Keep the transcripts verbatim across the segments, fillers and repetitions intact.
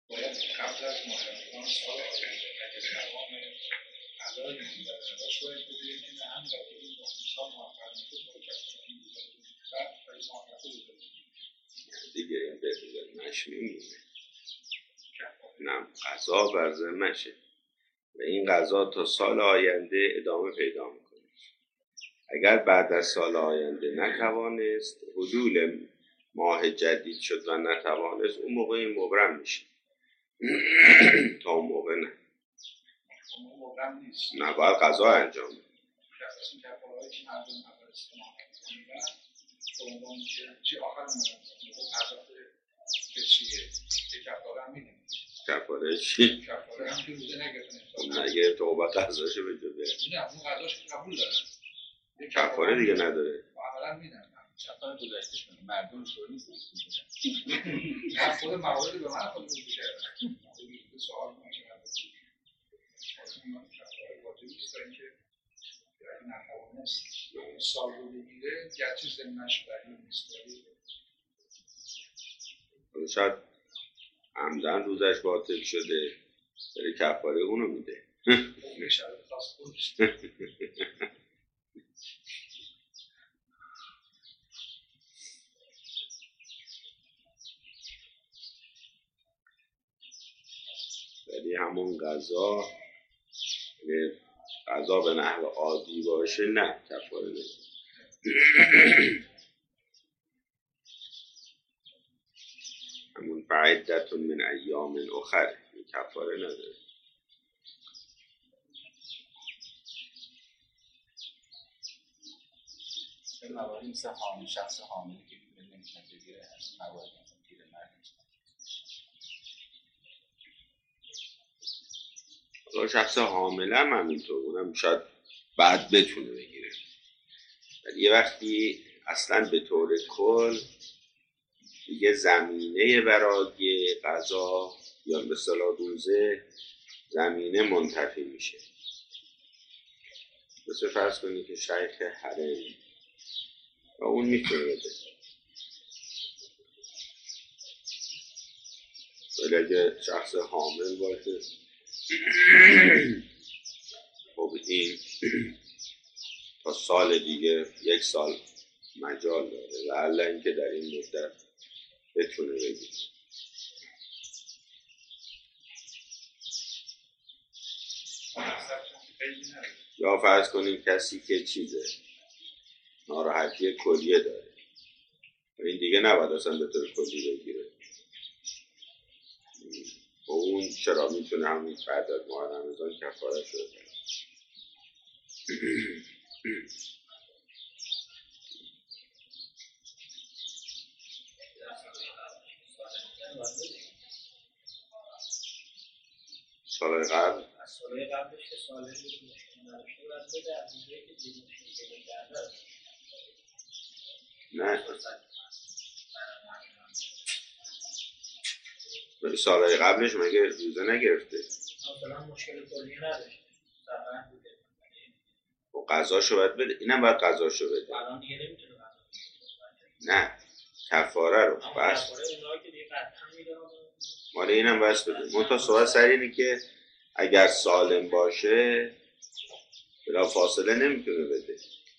باید قبل از مهرمان سال آینده اگه تمام علای مدرسش باید بگوید که نه همین رفتی این سال موفر میشه باید کسانی بعد باید موفر میشه دیگه این به ذمه‌اش میمونه. نه قضا بر ذمه‌شه و این قضا تا سال آینده ادامه پیدا میکنه. اگر بعد از سال آینده نتوانست، حلول ماه جدید شد و نتوانست، اون موقع این مبرم میشه. تا اون موقع نه. اون مبرم نیست. نه باید قضا انجام بده. این کفارهایی که مردم اول استعمال میکنن به عنوان میشه چی آخر مردم پرداخت به چیه؟ به کفاره هم میدیم. کفاره چی؟ کفاره هم که روزه نگرفتن. اون نگرفت تو باید قضاشو بده. نه اون قضاش قبول داره. کفاره دیگه نداره. عملا میدن. کفاره گذشتهش کنه. مردم شور نیست. نه خود مواردی به من خود میگه. به سوال میشه. کفاره واجبی است اینکه اگه نتوانست سال رو بگیره گرچه ضمنش بری نیست. شاید عمدن روزش باطل شده داره کفاره اونو میده. شرط خاص خودش. ولی همون قضا قضا به نحو عادی باشه نه کفاره نمیده. همون فعدتون من ایام اخر کفاره نداره. به مواردی مثل حامل شخص حاملی که پول نمیتونه بگیره از موارد مثل پیر مرد حالا شخص حامله هم همینطور اونم شاید بعد بتونه بگیره، ولی یه وقتی اصلا به طور کل دیگه زمینه برای قضا یا به اصطلاح روزه زمینه منتفی میشه. مثل فرض کنید که شیخ حرم و اون میتونه بده، ولی اگه شخص حامل باشه خب این تا سال دیگه یک سال مجال داره و لعل اینکه در این مدت بتونه بگیره. یا فرض کنیم کسی که چیزه ناراحتی کلیه داره و این دیگه نباید اصلا به طور کلی بگیره و اون چرا میتونه همین بعد از ماه رمضان کفاره شده. سال قبل سال قبلش که سال مشکل نداشته و از بده از اینجایی که دیگه مشکل پیدا کرده است. نه ولی سالهای قبلش مگه روزه نگرفته؟ مثلا مشکل کلی نداشته سفر بوده و قضاشو باید بده. اینم باید قضاشو بده. الان دیگه نمیتونه قضا نه کفاره رو بس کفاره اونایی که دیگه قطعا میدونن ماله اینم بس بده. منتها سوال سر اینه که اگر سالم باشه بلا فاصله نمیتونه بده،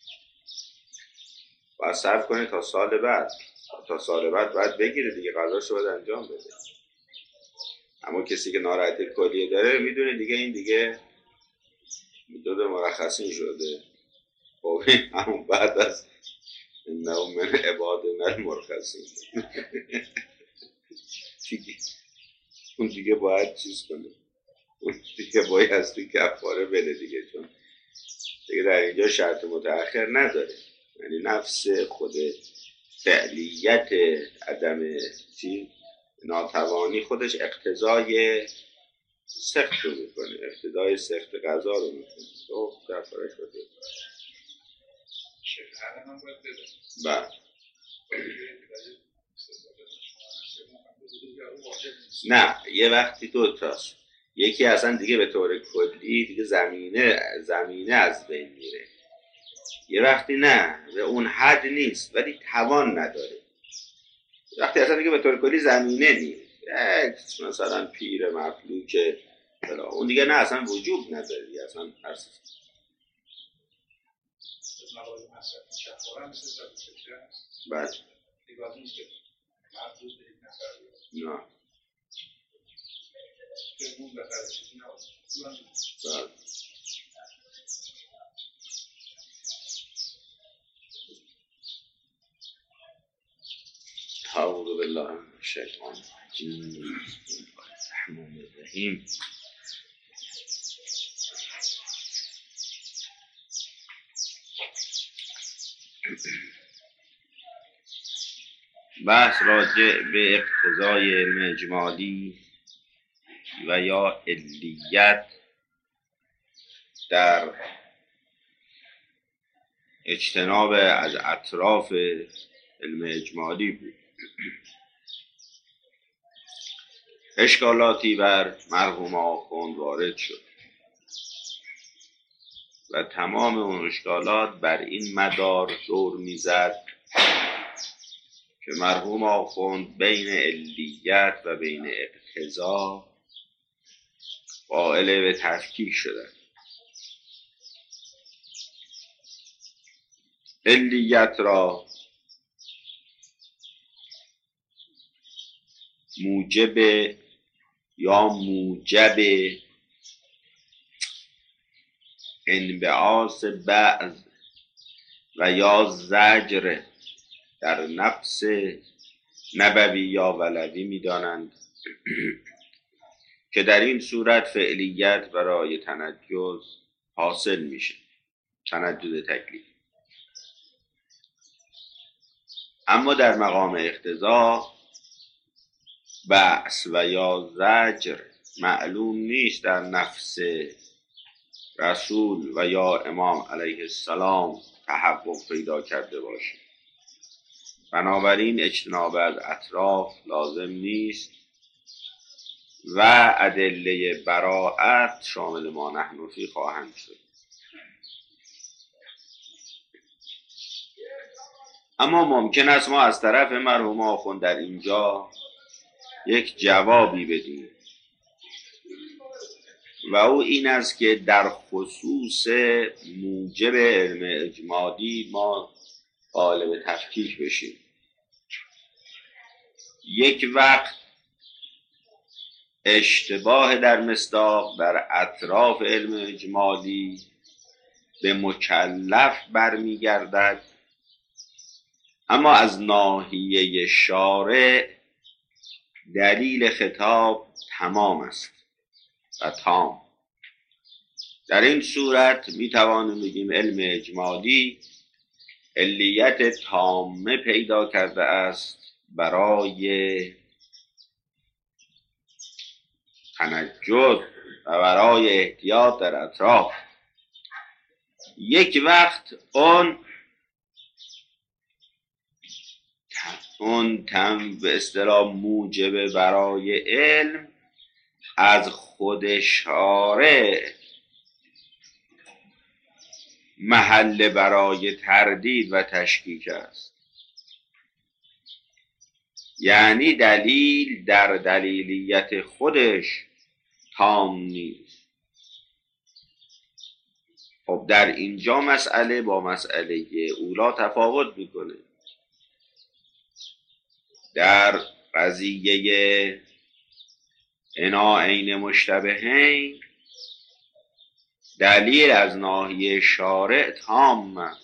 باید صبر کنه تا سال بعد تا سال بعد باید بگیره دیگه، قضاشو باید انجام بده. اما کسی که ناراحتی کلیه داره میدونه دیگه این دیگه میدونه مرخصین شده خب همون بعد از انه من عبادنا المرخصین اون دیگه باید چیز کنه، اون دیگه باید از توی کفاره بده دیگه، چون دیگه در اینجا شرط متأخر نداره. یعنی نفس خود فعلیت عدم چی ناتوانی خودش اقتضای سخت رو میکنه، اقتضای سخت قضا رو میکنه. تو کفارش بده. شفاعت هم باید بده. بله. نه یه وقتی دو تاست، یکی اصلا دیگه به طور کلی دیگه زمینه زمینه از بین میره، یه وقتی نه به اون حد نیست ولی توان نداره، وقتی اصلا دیگه به طور کلی زمینه نیست یک مثلا پیر مفلوک فلا، اون دیگه نه اصلا وجوب نداری اصلا هست. موارد مصرف شفاهه مثل صاحب فکر هست. بله. دیگه نیست که محدود به یک نفر بیاد. نه. که اون بخره چیزی نبود. بله. اعوذ بالله من الشیطان الرجیم. بسم الله الرحمن الرحیم. بحث راجع به اقتضای علم اجمالی و یا علیت در اجتناب از اطراف علم اجمالی بود. اشکالاتی بر مرحوم آخوند وارد شد و تمام اون اشکالات بر این مدار دور میزد که مرحوم آخوند بین علیت و بین اقتضا قائل به تفکیک شدند. علیت را موجب یا موجب انبعاث بعض و یا زجر در نفس نبوی یا ولوی می دانند که در این صورت فعلیت برای تنجز حاصل میشه، تنجز تکلیف. اما در مقام اقتضا بأس و یا زجر معلوم نیست در نفس رسول و یا امام علیه السلام تحقق پیدا کرده باشه. بنابراین اجتناب از اطراف لازم نیست و ادله براءت شامل ما نحن فی خواهند شد. اما ممکن است ما از طرف مرحوم آخوند در اینجا یک جوابی بدیم و او این است که در خصوص موجب علم اجمالی ما قائل به تفکیک بشیم. یک وقت اشتباه در مصداق در اطراف علم اجمالی به مکلف برمیگردد، اما از ناحیه شارع دلیل خطاب تمام است و تام. در این صورت می توانیم بگیم علم اجمالی علیت تامه پیدا کرده است برای تنجز و برای احتیاط در اطراف. یک وقت اون اون تم به اصطلاح موجب برای علم از خود شارع محل برای تردید و تشکیک است. یعنی دلیل در دلیلیت خودش تام نیست. خب در اینجا مسئله با مسئله اولا تفاوت میکنه. در قضیه عناعین مشتبهین دلیل از ناحیه شارع تام است.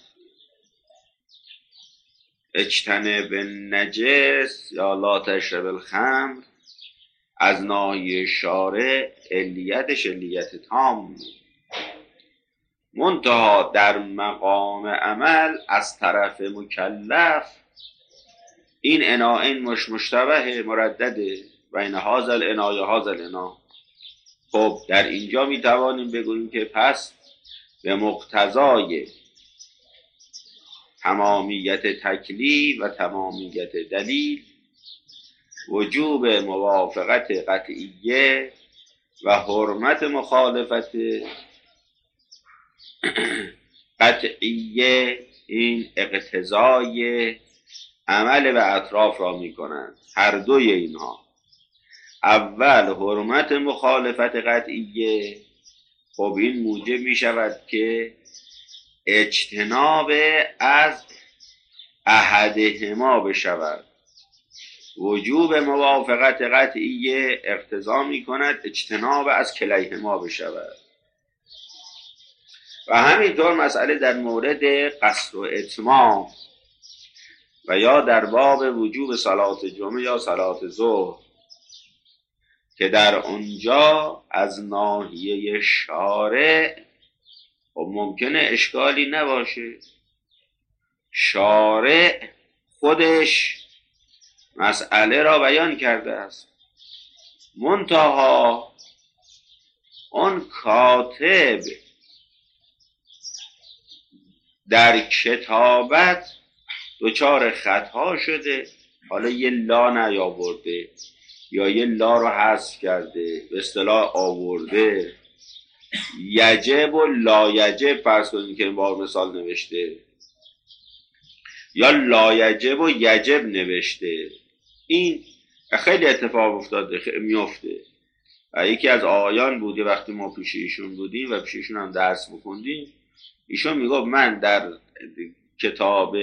اجتنب النجس یا لا تشرب الخمر از ناحیه شارع علیتش علیت تام است. منتها در مقام عمل از طرف مکلف این عناعین مش مشتبه مردده بین هذا العناء و هذا العناء. خب در اینجا می توانیم بگوییم که پس به مقتضای تمامیت تکلیف و تمامیت دلیل وجوب موافقت قطعیه و حرمت مخالفت قطعیه این اقتضای عمل و اطراف را می کنند. هر دوی اینها اول حرمت مخالفت قطعیه، خب این موجب می شود که اجتناب از احدهما بشود. وجوب موافقت قطعیه اقتضا می کند اجتناب از کلیهما بشود. و همینطور مسئله در مورد قصد و اتمام و یا در باب وجوب صلات جمعه یا صلات ظهر که در اونجا از ناحیه شارع و ممکنه اشکالی نباشه. شارع خودش مسئله را بیان کرده است، منتها اون کاتب در کتابت دچار خطا شده، حالا یه لا نیاورده یا یه لا رو حذف کرده، به اصطلاح آورده یجب و لا یجب فرض کنید که این بار مثال نوشته، یا لا یجب و یجب نوشته. این خیلی اتفاق افتاده، میفته. یکی از آقایان بوده وقتی ما پیش ایشون بودیم و پیش ایشون هم درس بکندیم، ایشون میگفت من در کتاب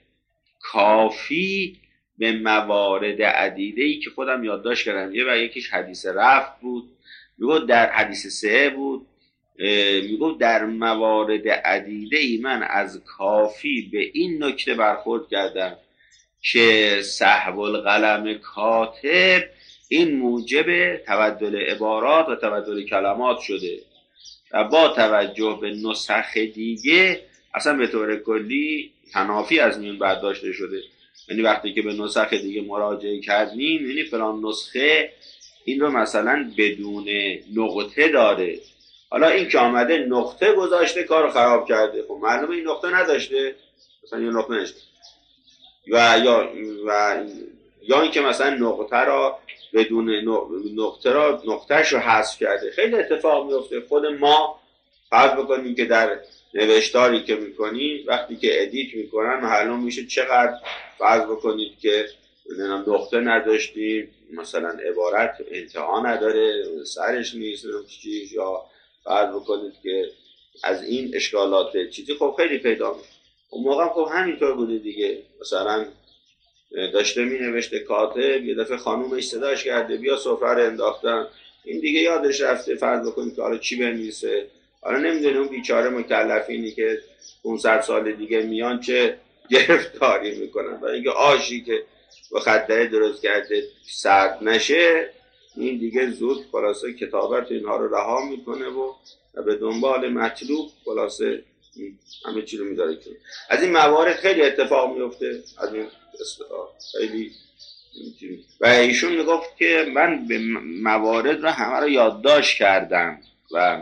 کافی به موارد عدیده‌ای که خودم یادداشت کردم، یه و یکیش حدیث رفع بود، میگفت در حدیث سه بود، میگفت در موارد عدیده‌ای من از کافی به این نکته برخورد کردم که سحب القلم کاتب این موجب تبدل عبارات و تبدل کلمات شده و با توجه به نسخ دیگه اصلا به طور کلی تنافی از میون برداشته شده. یعنی وقتی که به نسخ دیگه مراجعه کردیم، یعنی فلان نسخه این رو مثلا بدون نقطه داره، حالا این که آمده نقطه گذاشته کار رو خراب کرده، خب معلومه این نقطه نداشته، مثلا یه نقطه نشته و یا و یا این که مثلا نقطه را بدون نقطه را نقطهش رو حذف کرده. خیلی اتفاق میفته. خود ما فرض بکنیم که در نوشتاری که میکنیم وقتی که ادیت میکنن معلوم میشه چقدر فرض بکنید که نقطه نداشتیم، مثلا عبارت انتها نداره، سرش نیست چیز، یا فرض بکنید که از این اشکالات چیزی خب خیلی پیدا میشه. اون موقع خب همینطور بوده دیگه، مثلا داشته می نوشته کاتب، یه دفعه خانومش صداش کرده بیا سفره رو انداختن، این دیگه یادش رفته فرض بکنید که حالا چی بنویسه، حالا نمیدونه اون بیچاره مکلفینی که پانصد سال دیگه میان چه گرفتاری میکنن، برای اینکه آشی که با خطه درست کرده سرد نشه، این دیگه زود خلاصه کتابت اینها رو رها میکنه و به دنبال مطلوب خلاصه همه چی رو میذاره. از این موارد خیلی اتفاق میفته، از این خیلی. و ایشون میگفت که من به موارد رو همه رو یادداشت کردم و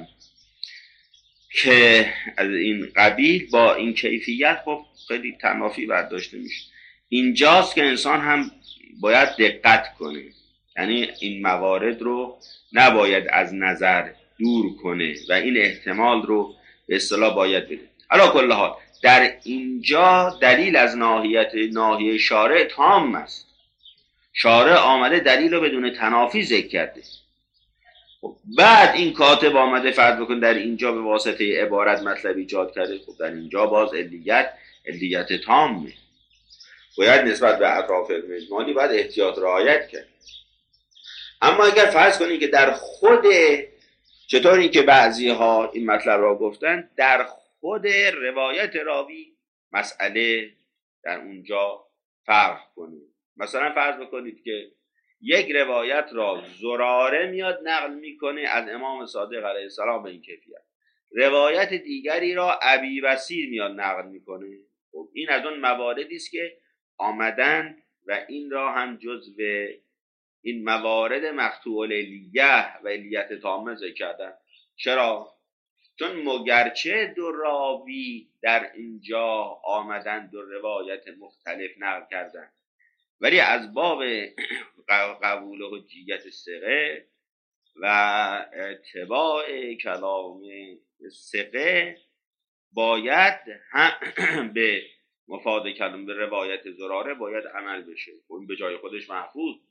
که از این قبیل با این کیفیت خب خیلی تنافی برداشته میشه. اینجاست که انسان هم باید دقت کنه، یعنی این موارد رو نباید از نظر دور کنه و این احتمال رو به اصطلاح باید بده. علی کل حال در اینجا دلیل از ناحیت ناحیه شارع تام است. شارع آمده دلیل رو بدون تنافی ذکر کرده. خب بعد این کاتب آمده فرض بکن در اینجا به واسطه عبارت مطلب ایجاد کرده، خب در اینجا باز علیت علیت تامه، باید نسبت به اطراف اجمالی باید احتیاط رعایت کرد. اما اگر فرض کنید که در خود چطوری که بعضی ها این مطلب را گفتن، در خود روایت راوی مسئله در اونجا فرق کنه. مثلا فرض بکنید که یک روایت را زراره میاد نقل میکنه از امام صادق علیه السلام به این کیفیت، روایت دیگری را ابی بصیر میاد نقل میکنه. خب این از اون مواردی است که آمدن و این را هم جزو این موارد مقطوع الیه و الیت تامه ذکر کردن. چرا؟ چون مگرچه دو راوی در اینجا آمدن دو روایت مختلف نقل کردن، ولی از باب قبول حجیت ثقه و اتباع کلام ثقه باید هم به مفاد کلام به روایت زراره باید عمل بشه. این به جای خودش محفوظ،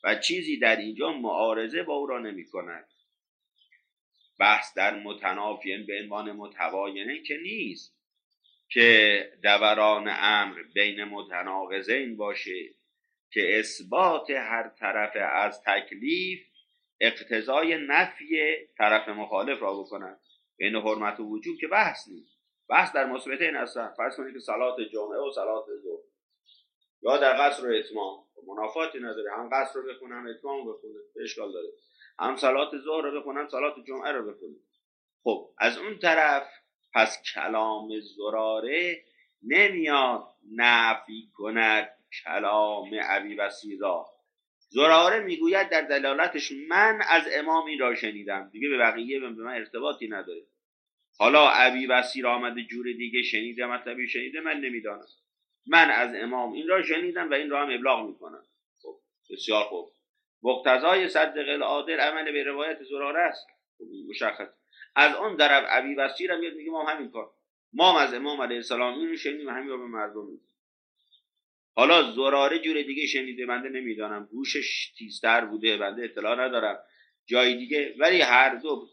و چیزی در اینجا معارضه با او را نمی کند. بحث در متنافیین به عنوان متباینه که نیست که دوران امر بین متناقضین باشه که اثبات هر طرف از تکلیف اقتضای نفی طرف مخالف را بکنند. بین حرمت و وجوب که بحث نیست، بحث در مثبتین هستن. فرض کنید که صلات جمعه و صلات ظهر یا در قصر و اتمام منافاتی نداره، هم قصر رو بخونن هم اتمام رو بخونن، اشکال داره، هم صلات ظهر رو بخونن صلات جمعه رو بخونن. خب از اون طرف پس کلام زراره نمیاد نفی کند کلام ابی بصیر را. زراره میگوید در دلالتش من از امام این را شنیدم، دیگه به بقیه به من ارتباطی نداره. حالا ابی بصیر آمده جور دیگه شنیده، مطلبی شنیده من نمیدانم، من از امام این را شنیدم و این را هم ابلاغ میکنم. خب بسیار خوب، مقتضای صدق العادل عمل به روایت زراره است، مشخص. از اون طرف ابی بصیر هم میگه ما همین کار، ما از امام علیه السلام این رو شنیدیم و همین رو به مردم میگیم. حالا زراره جور دیگه شنیده، بنده نمیدانم، گوشش تیزتر بوده، بنده اطلاع ندارم، جای دیگه، ولی هر دو.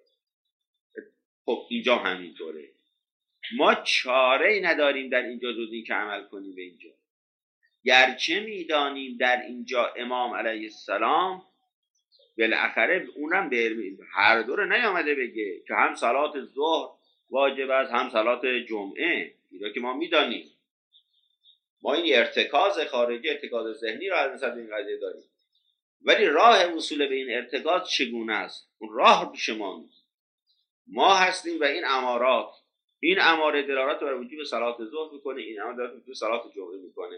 خب اینجا همینطوره، ما چاره ای نداریم در اینجا جز این که عمل کنیم به اینجا. گرچه میدانیم در اینجا امام علیه السلام بالاخره اونم به هر دو رو نیامده بگه که هم صلات ظهر واجب است هم صلات جمعه، اینا که ما میدانیم. ما این ارتکاز خارجی، ارتکاز ذهنی رو از نسبت این قضیه داریم، ولی راه وصول به این ارتکاز چگونه است؟ اون راه پیش ما نیست. ما هستیم و این امارات، این اماره دلالت بر وجوب صلات ظهر میکنه، این اماره دلالت بر وجوب صلات جمعه میکنه.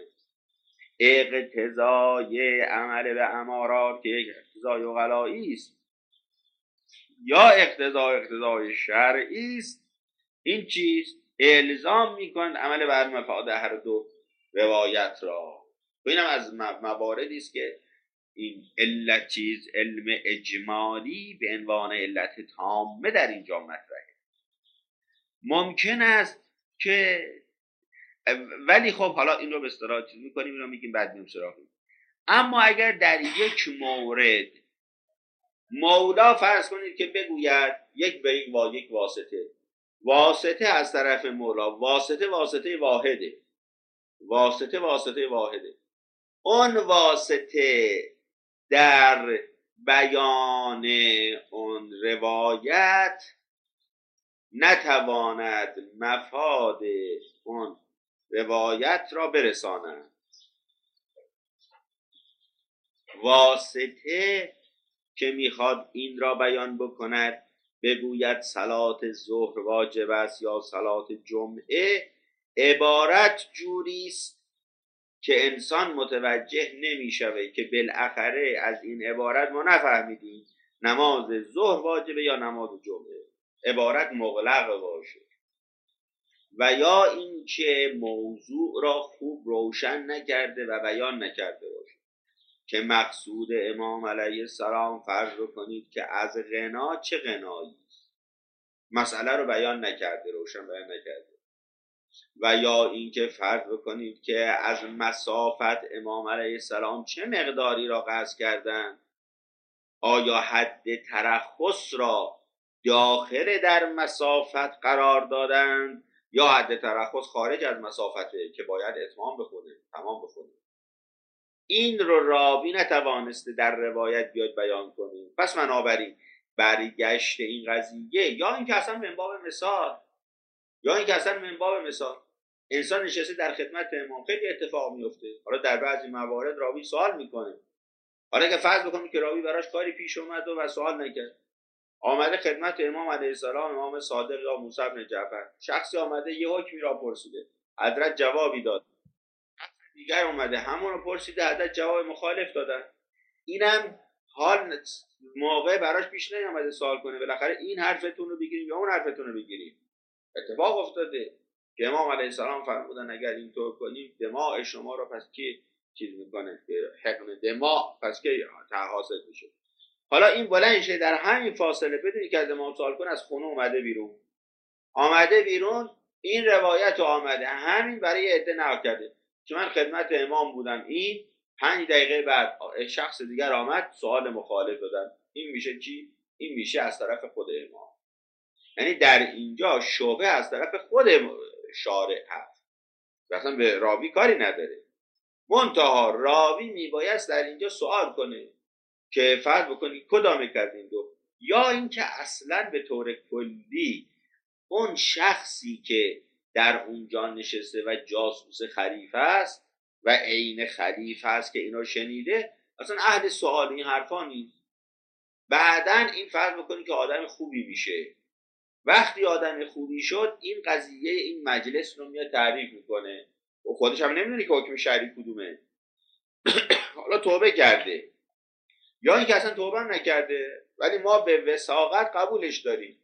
اقتضای عمل به امارات که یک اقتضای عقلایی است یا اقتضای اقتضای شرعی است، این چیز الزام میکنه عمل بر مفاد هر دو روایت را. و اینم از مواردی است که این علت چیز علم اجمالی به عنوان علت تامه در اینجا مطرحه. ممکن است که ولی خب حالا این رو به اصطلاح چیز میکنیم، این رو میگیم بعد میام سراغیم. اما اگر در یک مورد مولا فرض کنید که بگوید یک به یک با یک واسطه، واسطه از طرف مولا، واسطه واسطه واحده، واسطه واسطه واحده، اون واسطه در بیان اون روایت نتواند مفاد اون روایت را برساند. واسطه که میخواد این را بیان بکند، بگوید صلات ظهر واجب است یا صلات جمعه، عبارت جوری است که انسان متوجه نمیشوه که بالاخره از این عبارت ما نفهمیدیم نماز ظهر واجبه یا نماز جمعه. عبارت مغلق باشه و یا اینکه موضوع را خوب روشن نکرده و بیان نکرده باشه که مقصود امام علیه السلام فرض رو کنید که از غنا چه غنایی است، مسئله رو بیان نکرده، روشن بیان نکرده. و یا اینکه فرض بکنید که از مسافت امام علیه السلام چه مقداری را قصد کردن، آیا حد ترخص را داخل در مسافت قرار دادند یا حد ترخص خارج از مسافته که باید اتمام بخونه، تمام بخونه. این رو راوی نتوانسته در روایت بیاد بیان کنیم. پس بنابراین برگشت این قضیه یا اینکه اصلا من باب مثال یا اینکه اصلا من باب مثال انسان نشسته در خدمت امام، خیلی اتفاق میفته. حالا در بعضی موارد راوی سوال میکنه، حالا که فرض بکنیم که راوی براش کاری پیش اومد و سوال نکرد، آمده خدمت امام علیه السلام، امام صادق یا موسی بن جعفر، شخصی آمده یه حکمی را پرسیده، حضرت جوابی داد، دیگر اومده همون رو پرسیده، حضرت جواب مخالف دادن. اینم حال موقع براش پیش نیامده سوال کنه بالاخره این حرفتون رو بگیریم یا اون حرفتون رو بگیریم. اتفاق افتاده که امام علیه السلام فرمودن اگر اینطور کنیم دماء شما رو پس کی چیز میکنه، حقن دماء پس کی حاصل میشه. حالا این بلند شه در همین فاصله بدونی که از امام سوال کنه، از خونه اومده بیرون، آمده بیرون این روایت رو آمده همین برای عده نقل کرده که من خدمت امام بودم، این پنج دقیقه بعد شخص دیگر آمد سوال مخالف دادن، این میشه چی؟ این میشه از طرف خود امام. یعنی در اینجا شبهه از طرف خود شارع هست، اصلا به راوی کاری نداره. منتها راوی میبایست در اینجا سوال کنه که فرض بکنی کدام یک از این دو، یا اینکه اصلا به طور کلی اون شخصی که در اونجا نشسته و جاسوس خلیفه است و عین خلیفه است که اینا شنیده اصلا اهل سوال این حرفا نیست. بعدن این فرض بکنی که آدم خوبی میشه، وقتی آدم خوبی شد این قضیه این مجلس رو میاد تعریف میکنه و خودش هم نمیدونه که حکم شرعی کدومه. حالا توبه کرده یا اینکه اصلا توبه هم نکرده، ولی ما به وثاقت قبولش داریم.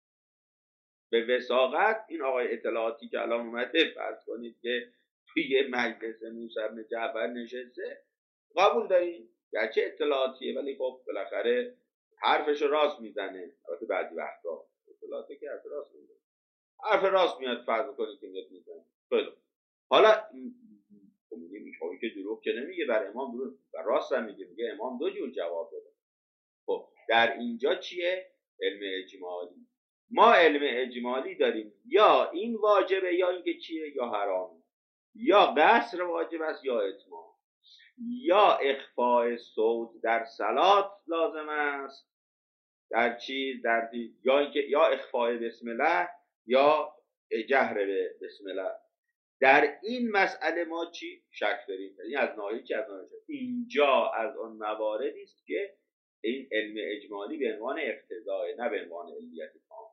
به وثاقت این آقای اطلاعاتی که الان اومده فرض کنید که توی مجلس موسی بن جعفر نشسته قبول داریم، گرچه اطلاعاتیه ولی خب بالاخره حرفش راست میزنه. البته بعضی وقتا اطلاعاتی که حرف راست میزنه، حرف راست میاد فرض کنید که میاد میزنه. خیلی حالا میگه میخوایی که دروغ که نمیگه، بر امام دروغ و راست هم میگه، میگه امام دو جور جواب داده. خب در اینجا چیه؟ علم اجمالی. ما علم اجمالی داریم، یا این واجبه یا اینکه چیه، یا حرامه، یا قصر واجب است یا اتمام، یا اخفاء صوت در صلات لازم است در چیز در دی... یا اینکه یا اخفاء بسم الله یا جهر به بسم الله. در این مسئله ما چی شک داریم؟ این از ناحیه که از ناحیه اینجا از اون مواردی است که این علم اجمالی به عنوان اقتضاء نه به عنوان علیت تام،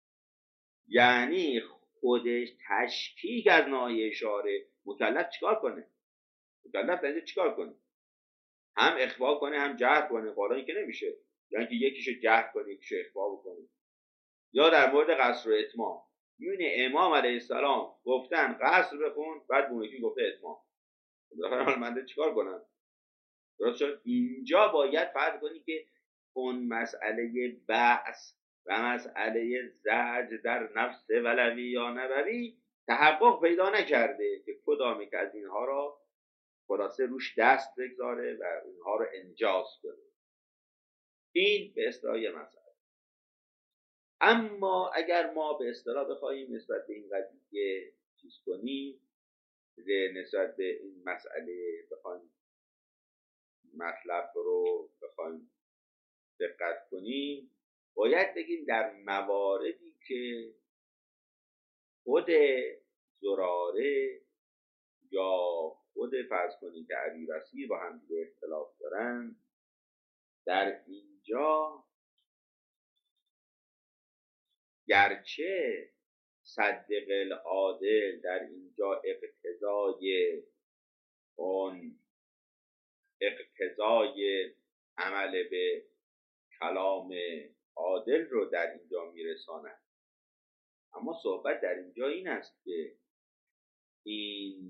یعنی خودش تشکیک از ناحیه شارع. مکلف چیکار کنه؟ مکلف در اینجا چیکار کنه؟ هم اخفا کنه هم جهر کنه. حالا این که نمیشه، یعنی که یکیشو جهر کنه یکیشو اخفا بکنه. یا در مورد قصر و اتمام میونه امام علیه السلام گفتن قصر بخون، بعد اون یکی گفته اتمام. بالاخره من چیکار کنم؟ درست شد؟ اینجا باید فرض کنی که اون مسئله بعث و مسئله زجر در نفس ولوی یا نبوی تحقق پیدا نکرده که کدام یک از اینها را خلاصه روش دست بگذاره و اونها رو انجاز کنه. این به اصطلاح یه مسئله. اما اگر ما به اصطلاح بخوایم نسبت به این قضیه چیز کنیم، نسبت به این مسئله بخوایم مطلب رو بخوایم دقت کنیم، باید بگیم در مواردی که خود زراره یا خود فرض کنید که ابی وسیع با هم دیگه اختلاف دارن، در اینجا گرچه صدق العادل در اینجا اقتضای اون اقتضای عمل به کلام عادل رو در اینجا میرساند، اما صحبت در اینجا این است که این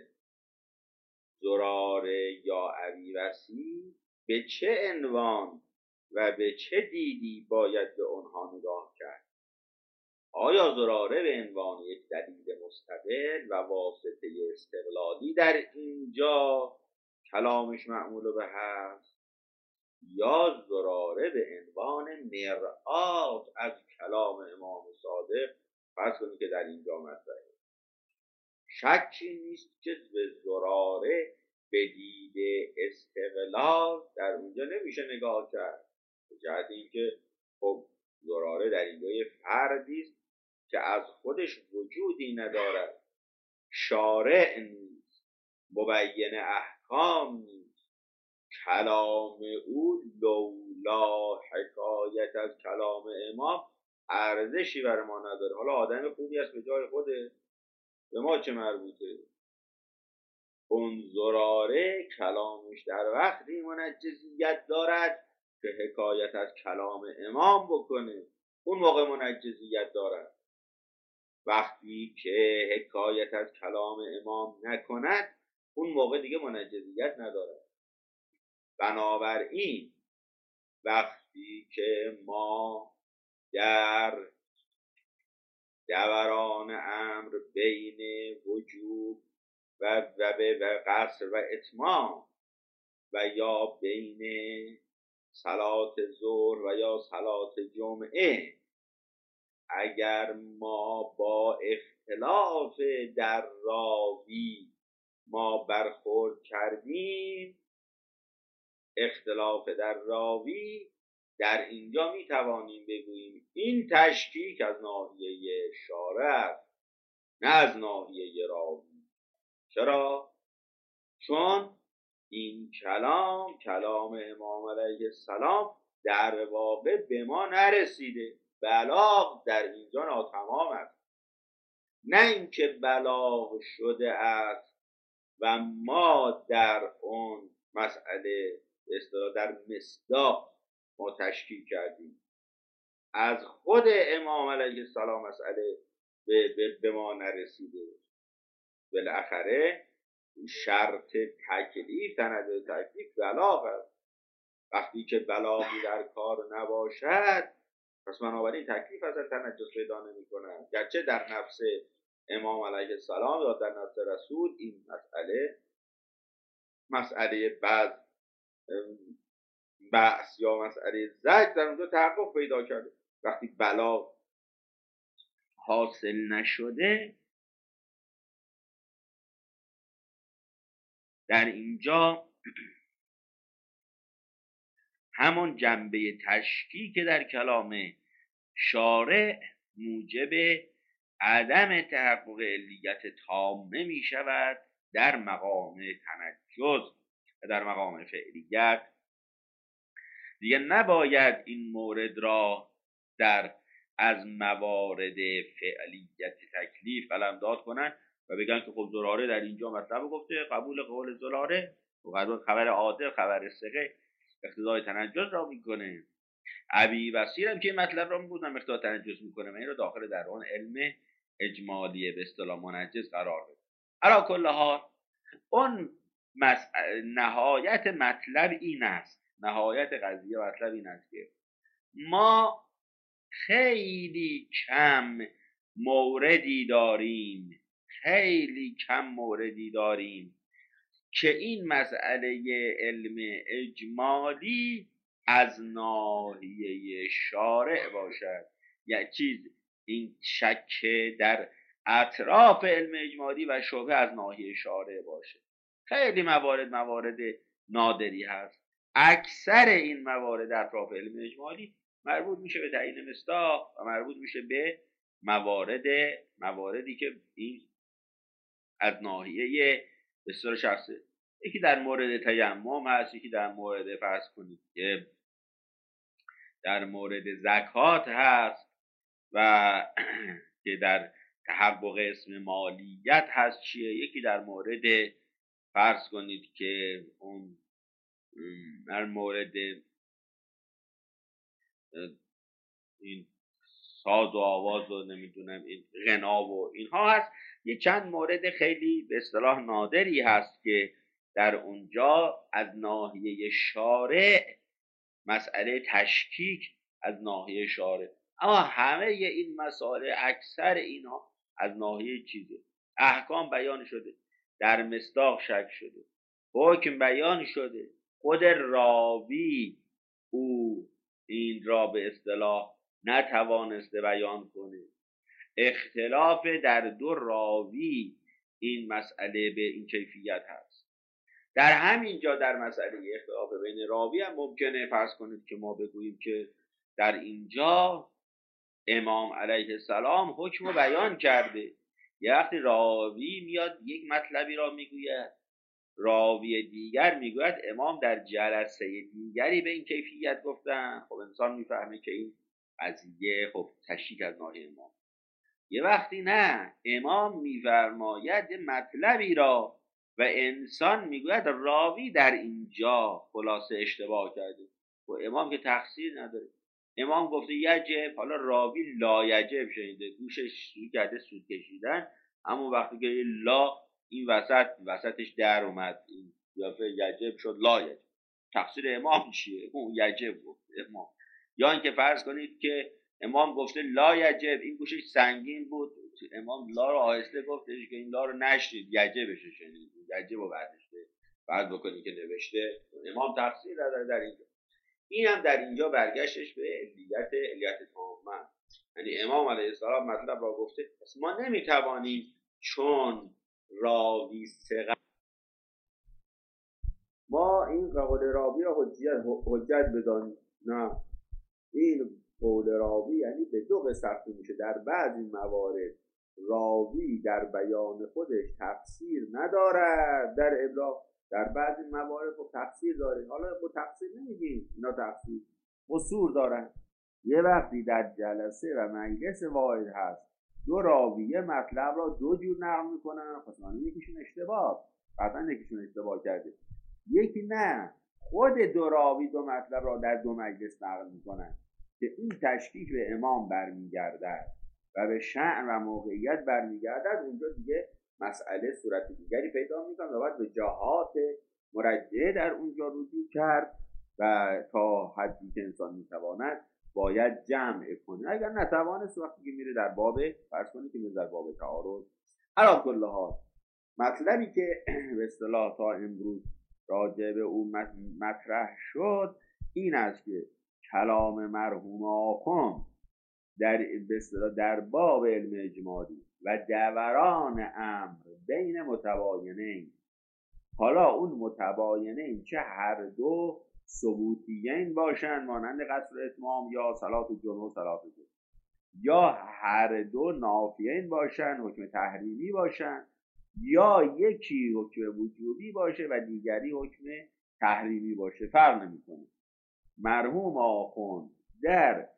زراره یا ابی وسیع به چه عنوان و به چه دیدی باید به اونها نگاه کرد. آیا زراره به عنوان یک دلیل مستقل و واسطه استقلالی در اینجا کلامش معمول به هست، یا زراره به عنوان مرآت از کلام امام صادق فرض کنید که در اینجا مطرحه. شکی نیست که به زراره به دید استقلال در اونجا نمیشه نگاه کرد، به جهت اینکه خب زراره در اینجا یه فردی است که از خودش وجودی ندارد، شارع نیست، مبین احکام نیست، کلام او لولا حکایت از کلام امام ارزشی بر ما نداره. حالا آدم خوبی است به جای خوده، به ما چه مربوطه؟ اون زراره کلامش در وقتی منجزیت دارد که حکایت از کلام امام بکنه، اون موقع منجزیت دارد. وقتی که حکایت از کلام امام نکند اون موقع دیگه منجزیت ندارد. بنابراین وقتی که ما در دوران امر بین وجوب و و و قصر و اتمام و یا بین صلات ظهر و یا صلات جمعه اگر ما با اختلاف در راوی ما برخورد کردیم، اختلاف در راوی در اینجا می توانیم بگوییم این تشکیک از ناحیه شارع است نه از ناحیه راوی. چرا؟ چون این کلام کلام امام علیه السلام در واقع به ما نرسیده، بلاغ در اینجا ناتمام است، نه اینکه بلاغ شده است و ما در اون مسئله اصطلاح در مصداق ما تشکیل کردیم. از خود امام علیه السلام مسئله به, به, به ما نرسیده. بالاخره شرط تکلیف تنجز تکلیف بلاغ است. وقتی که بلاغی در کار نباشد پس بنابراین تکلیف از تنجز پیدا نمی کند. گرچه در نفس امام علیه السلام یا در نفس رسول این مسئله مسئله بعض بحث یا مسئله زجر در اونجا تحقق پیدا کرده. وقتی بلاغ حاصل نشده در اینجا همون جنبه تشکیک در کلام شارع موجب عدم تحقق علیت تامه می شود در مقام تنجز و در مقام فعلیت. دیگه نباید این مورد را در از موارد فعلیت تکلیف قلمداد کنن و بگن که خب زراره در اینجا مطلب گفته، قبول قول زراره و خبر عادل خبر ثقه اقتضای تنجز را میکنه. ابی بصیر هم که مطلب را میگفتن اقتضای تنجز میکنه و این رو داخل در اون علم اجمالی به اصطلاح منجز قرار بده. علی کل حال اون نهایت مطلب این است، نهایت قضیه مطلب این است که ما خیلی کم موردی داریم خیلی کم موردی داریم که این مسئله علم اجمالی از ناحیه شارع باشد. یک چیز این شک در اطراف علم اجمالی و شبه از ناحیه شارع باشه. خیلی موارد موارد نادری هست. اکثر این موارد اطراف علم اجمالی مربوط میشه به تعیین مصداق و مربوط میشه به موارد مواردی که این از ناحیه بسیار شخصه. یکی در مورد تیمم هست، یکی در مورد فرض کنید که در مورد زکات هست و که در تحقق اسم مالیت هست چیه، یکی در مورد فرض کنید که اون در مورد این ساز و آواز و نمیدونم این غنا و اینها هست. یه چند مورد خیلی به اصطلاح نادری هست که در اونجا از ناحیه شارع مسئله تشکیک از ناحیه شارع، اما همه این مسائل اکثر اینها از ناحیه چیزه. احکام بیان شده، در مصداق شک شده، حکم بیان شده، خود راوی او این را به اصطلاح نتوانسته بیان کنه، اختلاف در دو راوی این مسئله به این کیفیت هست. در همین جا در مسئله اختلاف بین راوی هم ممکنه فرض کنید که ما بگوییم که در اینجا امام علیه السلام حکم رو بیان کرده. یه وقتی راوی میاد یک مطلبی را میگوید، راوی دیگر میگوید امام در جلسه دیگری به این کیفیت گفتن، خب انسان میفهمه که این قضیه خب تشکیک از ناحیه امام. یه وقتی نه، امام میفرماید مطلبی را و انسان میگوید راوی در اینجا خلاصه اشتباه کرده و امام که تقصیر نداره. امام گفته یجب، حالا راوی لا یجب شنیده، گوشش شروع کرده سود کشیدن، اما وقتی که لا این وسط وسطش در اومد، این قیافه یجب شد لا یجب. تقصیر امام چیه؟ اون یجب گفت امام. یا اینکه فرض کنید که امام گفته لا یجب، این گوشش سنگین بود، امام لا رو آهسته گفتش که این لا رو نشنید، یجبش شنید، یجب رو برداشته. بعد بکنی که نوشته امام تفسیر داره در اینجا. این هم در اینجا برگشتش به علیت علیت تامه، یعنی امام علیه السلام مطلب را گفته پس ما نمیتوانیم چون راوی ثقه ما این قول راوی را حجت حجت بدانیم. نه، این قول راوی یعنی به دو قسمت میشه. در بعضی موارد راوی در بیان خودش تفسیر ندارد در ابلاغ، در بعضی موارد با تفسیر داره. حالا با تفسیر نمیگیم اینا تفسیر، قصور دارن. یه وقتی در جلسه و مجلس واحد هست دو راویه مطلب را دو جور نقل میکنن، پس معنی یکیشون اشتباه، قطعا یکیشون اشتباه کرده. یکی نه، خود دو راوی دو مطلب را در دو مجلس نقل میکنن که این تشکیک به امام برمیگردد و به شأن و موقعیت برمیگردد. اونجا دیگه مسئله صورت دیگری پیدا میکنه و باید به جهات مرجعه در اونجا رجوع کرد و تا حدی که انسان میتواند باید جمع کنه. اگر نتوانست وقتی که میره در باب فرض کنید که میره در باب تعارض. علی کل حال مطلبی که به اصطلاح تا امروز راجع به اون مطرح شد این است که کلام مرحوم آخوند در به اصطلاح در باب علم اجمالی و دوران امر بین متباینین، حالا اون متباینین چه هر دو ثبوتیین باشن مانند قصر اتمام یا صلات جمعه و صلات جمعه، یا هر دو نافیین باشن حکم تحریمی باشن، یا یکی حکم وجوبی باشه و دیگری حکم تحریمی باشه، فرق نمیکنه. مرحوم آخوند در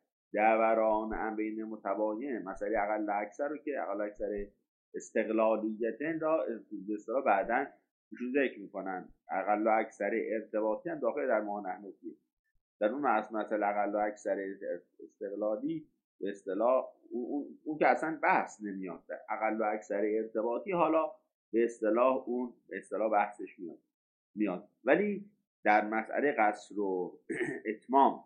دوران امر بین متباین مسئله اقل اکثر رو که اقل اکثر استقلالیتن را به بعداً ایشون ذکر میکنن، اقل و اکثر ارتباطی هم داخل در ما نحنفی. در اون مسئله اقل و اکثر استقلالی به اصطلاح اون, اون که اصلا بحث نمیاد، اقل و اکثر ارتباطی حالا به اصطلاح اون به اصطلاح بحثش میاد میاد ولی در مسئله قصر و اتمام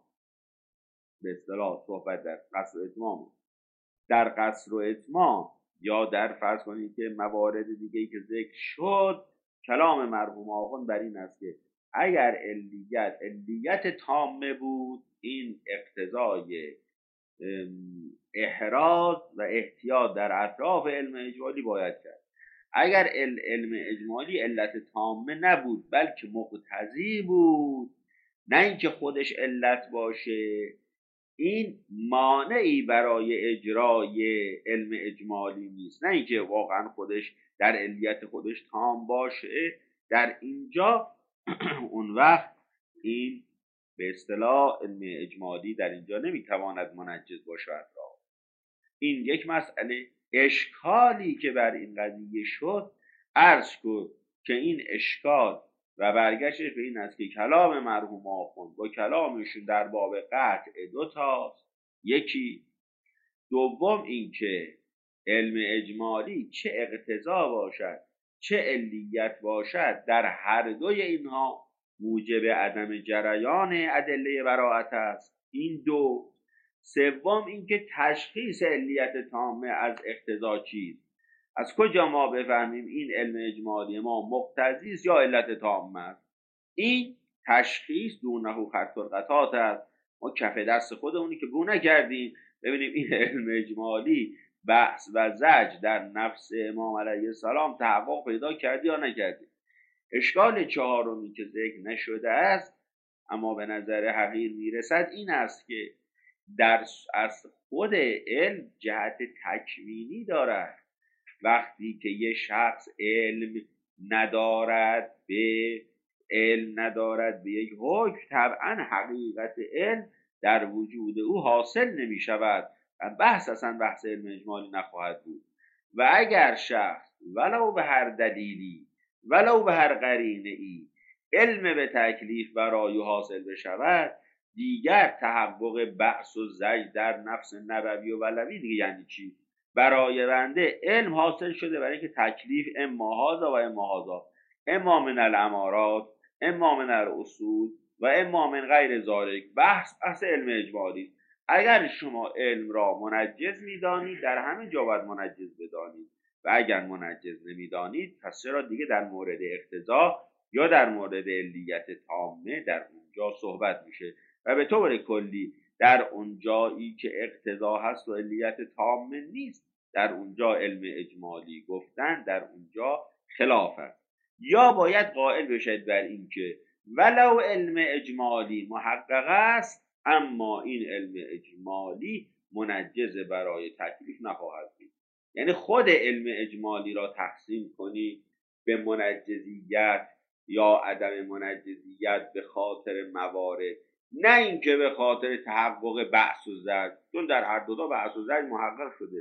به اصطلاح صحبت در قصر و اتمام در قصر و اتمام یا در فرض کنید که موارد دیگه‌ای که ذکر شد، کلام مرحوم آخوند بر این است که اگر علیت علیت تامه بود این اقتضای احراز و احتیاط در اطراف علم اجمالی باید کرد. اگر علم اجمالی علت تامه نبود بلکه مقتضی بود، نه اینکه خودش علت باشه، این مانعی برای اجرای علم اجمالی نیست. نه اینکه واقعا خودش در علیت خودش تام باشه، در اینجا اون وقت این به اصطلاح علم اجمالی در اینجا نمیتواند منجز باشد. این یک مسئله. اشکالی که بر این قضیه شد عرض کن که این اشکال و برگشتش به این است که کلام مرحوم آخوند با کلامشون در باب قطع دو تاست. یکی. دوم این که علم اجمالی چه اقتضا باشد چه علیت باشد در هر دوی اینها موجب عدم جریان ادله براءت است. این دو. سوم اینکه تشخیص علیت تامه از اقتضا چیست، از کجا ما بفهمیم این علم اجمالی ما مقتضی است یا علت تامه است. این تشخیص دونه خط القطات است. ما کف دست خودمونی که بو نکردیم ببینیم این علم اجمالی بحث و زج در نفس امام علیه السلام تحقق پیدا کردی یا نکردی. اشکال چهارمی که ذکر نشده است اما به نظر حقیر میرسد این است که در از خود علم جهت تکوینی دارد. وقتی که یه شخص علم ندارد به علم ندارد به یک حکم، طبعا حقیقت علم در وجود او حاصل نمی شود و بحث اصلا بحث علم اجمالی نخواهد بود. و اگر شخص ولو به هر دلیلی ولو به هر قرینه ای علم به تکلیف برای حاصل بشود، دیگر تحقق بعث و زج در نفس نبوی و ولوی دیگه یعنی چی؟ برای بنده علم حاصل شده برای اینکه تکلیف اما هذا و اما هذا، اما من الامارات اما من الاصول و اما من غیر ذالک. بحث بحث علم اجمالی. اگر شما علم را منجز میدانید در همین جا باید منجز بدانید و اگر منجز نمیدانید پس چرا دیگه در مورد اقتضا یا در مورد علیت تامه در اونجا صحبت میشه و به طور کلی در اونجایی که اقتضا هست و علیت تامه نیست در اونجا علم اجمالی گفتن، در اونجا خلاف است. یا باید قائل بشید بر این که ولو علم اجمالی محقق است اما این علم اجمالی منجز برای تکلیف نخواهد بود. یعنی خود علم اجمالی را تقسیم کنی به منجزیت یا عدم منجزیت به خاطر موارد، نه اینکه به خاطر تحقق بحث و زد، چون در هر دو تا بحث و زد محقق شده.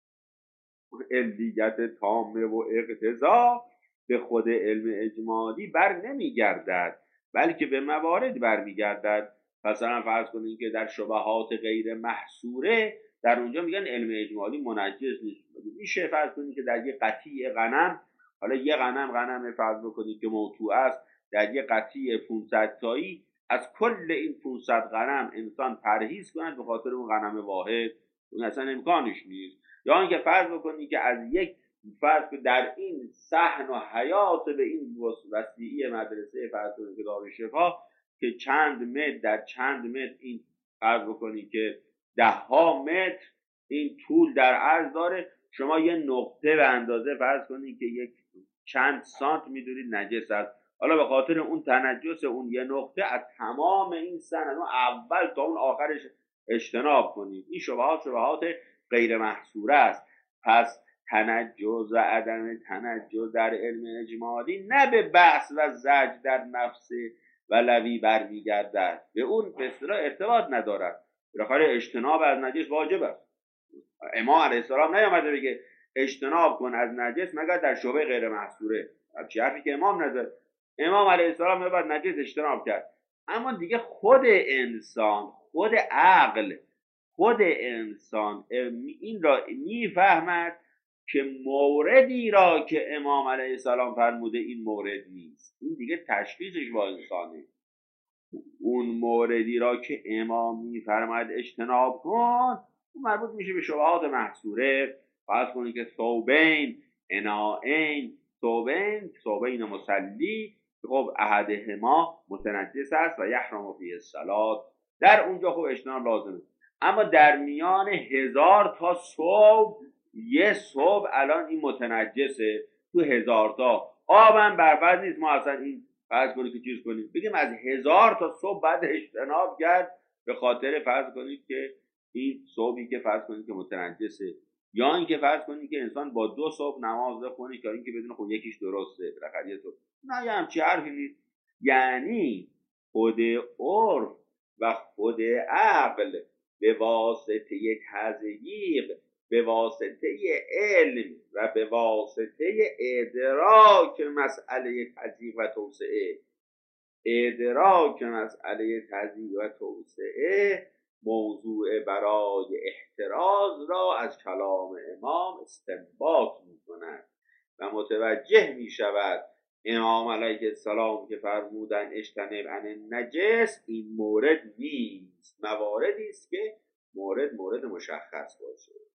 علیت تامه و اقتضا به خود علم اجمالی بر نمیگردد بلکه به موارد برمیگردد. مثلا فرض کنید که در شبهات غیر محصوره در اونجا میگن علم اجمالی منجز نیست. میشه فرض کنید که در یه قطیع غنم، حالا یه غنم غنم فرض بکنید که موضوع است، در یه قطیع پانصد تایی از کل این پانصد غنم انسان پرهیز کند به خاطر اون غنم واحد، اون اصلا امکانش نیست. یا اینکه فرض بکنید که از یک فرض در این صحن و حیات به این وسیعی مدرسه فرض کنید که دار شفا که چند متر در چند متر این فرض بکنید که ده ها متر این طول در عرض داره، شما یه نقطه به اندازه فرض کنید که یک چند سانت میدونید نجس است، حالا به خاطر اون تنجس اون یه نقطه از تمام این سن اون اول تا اون آخرش اجتناب کنید. این شبهات شبهات غیر محصوره است. پس تنجس و عدم تنجس در علم اجمالی نه به بحث و زجر در نفس ولوی برمیگردد، به اون به اصطلاح ارتباط ندارد. بالاخره اجتناب از نجس واجب است. امام علیه السلام نیامده بگه اجتناب کن از نجس مگر در شبه غیر محصوره، چی حرفی که امام نزد. امام علیه السلام بعد نجس اجتناب کرد، اما دیگه خود انسان، خود عقل، خود انسان این را میفهمد که موردی را که امام علیه السلام فرموده این مورد نیست. این دیگه تشخیصش با انسانه. اون موردی را که امام میفرماید اجتناب کن اون مربوط میشه به شبهات محصوره. فرض کنید که ثوبین اناءین، ثوبین ثوبین مسلی، خب احدهما متنجس است و یحرم فیه الصلاة، در اونجا خب اجتناب لازمه. اما در میان هزار تا ثوب یه ثوب الان این متنجسه، تو هزار تا آبم برفرض نیست ما اصلا این فرض کنید که چیز کنید بگیم از هزار تا ثوب بعد اجتناب کرد به خاطر فرض کنید که این ثوبی که فرض کنید که متنجسه، یا اینکه فرض کنید که انسان با دو ثوب نماز بخونه تا اینکه بدونه خب یکیش درسته بالاخره یه ثوب، نه یه همچی حرفی نیست. یعنی خود عرف و خود عقل به واسطه تضییق، به واسطه علم و به واسطه ادراک مسئله تضییق و توسعه، ادراک مسئله تضییق و توسعه موضوع برای احتراز را از کلام امام استنباط می کند و متوجه می شود امام علیه السلام که فرمودن اجتنب عن النجس این مورد نیست، مواردی است که مورد مورد مشخص باشه.